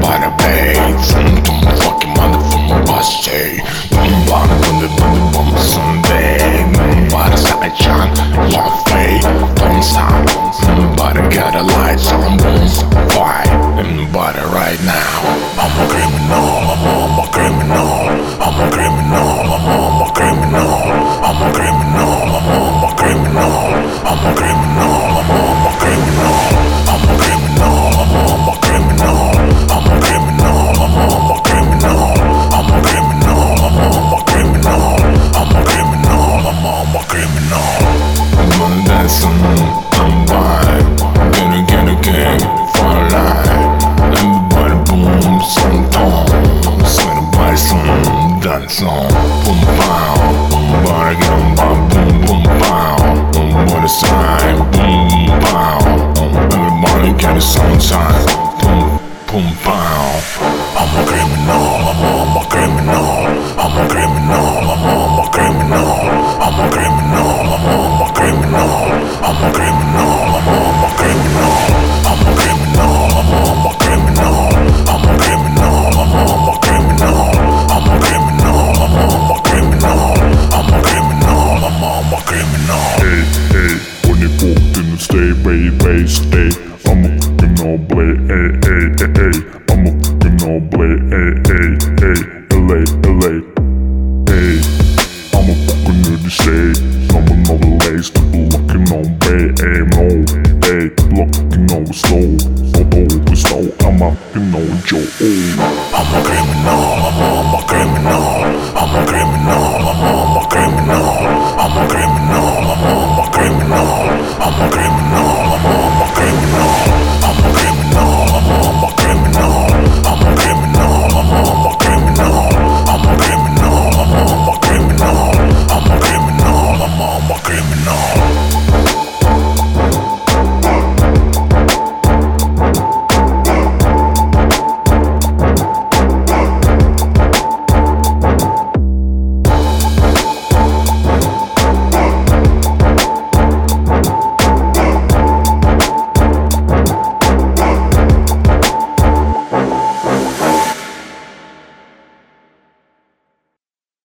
bada bang. Some fucking motherfucking busty. Bum when the bum Sunday. Bada side shine, walk away, don't stop. Bada got the lights on, boom, fight. Bada right now. I'm a criminal, I'm a criminal. I'm a criminal, I'm a criminal. I'm a criminal, I'm a criminal. I'm a criminal, I'm a criminal. I'm a criminal, I'm a criminal. I'm a criminal, I'm a criminal. I'm a criminal, I'm a criminal. I'm a criminal, I'm a criminal. I'm dancing, I'm vibe. Gonna get a gang for life. Everybody boom, some tone. Everybody some dance on. Boom pow, boom body get on by boom boom pow. Boom body side, boom pow. Everybody get a song time. Boom boom pow. I'm a criminal, I'm a criminal. I'm a criminal, I'm a criminal. I'm a criminal, I'm a criminal. I'm a criminal, I'm a criminal. I'm a criminal, I'm a criminal. I'm a criminal, I'm a criminal. I'm a criminal, I'm a criminal. I'm a criminal, I'm a criminal. Hey, hey, when you walked in the stay, baby, stay. I'm a criminal, blade, hey, hey, hey, hey. I'm a criminal, blade, hey, hey, hey. LA, LA, hey. I'm a fucking nerdy stay. I'm another lace, people looking on bay, hey, no, hey, looking on slow. Oh, slow, I'm a criminal, Joe. I'm a criminal, I'm a criminal. I'm a criminal, I'm a criminal. I'm a criminal, I'm a criminal. I'm a criminal, I'm a criminal. I'm a criminal, I'm a criminal.